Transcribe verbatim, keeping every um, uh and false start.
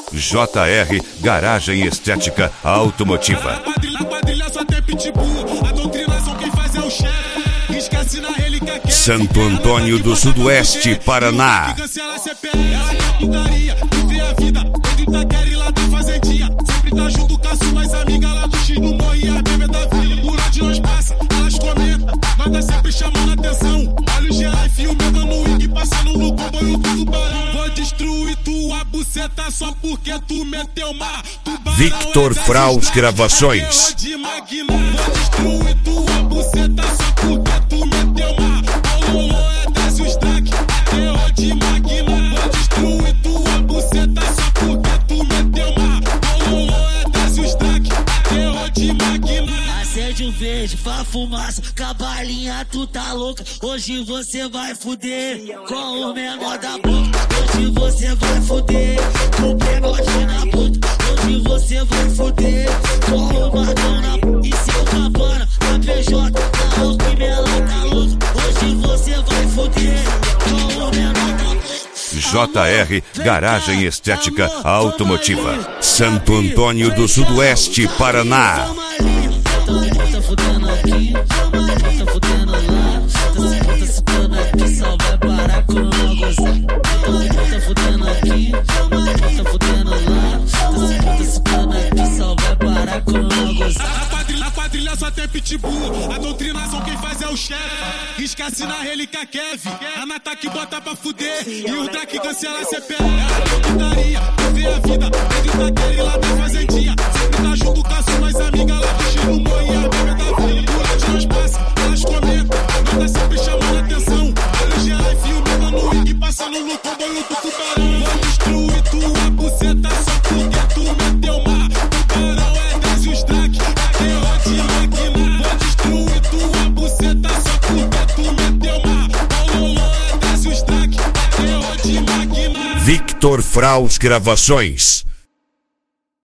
J R Garagem Estética Automotiva. Santo Antônio do Sudoeste, Paraná. Victor Fraus Gravações. Acende verde, faz fumaça, com a balinha tu tá louca. Hoje você vai fuder com o menor da boca. Hoje você vai fuder com o pegode na puta. Hoje você vai fuder com o Marcão na puta. E seu cabana, a P J, tá louco e mela tá louco. Hoje você vai fuder com o menor da puta. J R Garagem Estética Automotiva. Santo Antônio do Sudoeste, Paraná. Tá fudendo aqui, tá fudendo lá, tá se fudendo aqui, só vai parar com uma gozada. Tá fudendo aqui, tá fudendo lá, tá se fudendo aqui, só vai parar com uma gozada. Na quadrilha só tem pitbull, a doutrinação quem faz é o chefe. Esquece na relíquia Kevin, a Nata que bota pra fuder e o Drake cancela C P. É a putaria, viver a vida, dentro daquele lá da fazendinha. Sempre tá junto com as suas amigas lá do Chico Moi e a bebê da vida. Durante não passa, elas comentam, manda sempre chamando atenção. Olha o G A e filmando no ring, passando no comboio do tubarão. Vou destruir tua buceta só porque tu meteu mar. Tubarão é dez e os Drake, terror de máquina. Vou destruir tua buceta só porque tu meteu mar. Paulolô é dez e os Drake, terror de máquina. Victor Fraus Gravações.